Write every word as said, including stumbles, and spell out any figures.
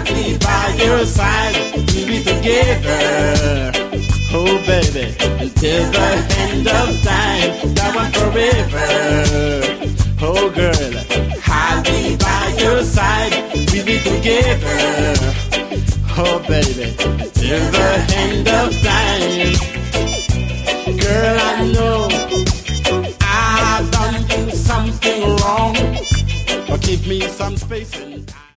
I'll be by your side. We'll be together. Oh baby, until the end of time, that one forever. Oh girl, I'll be by your side. We'll be together. Oh baby, till the end of time. Girl, I know I've done something wrong, but give me some space.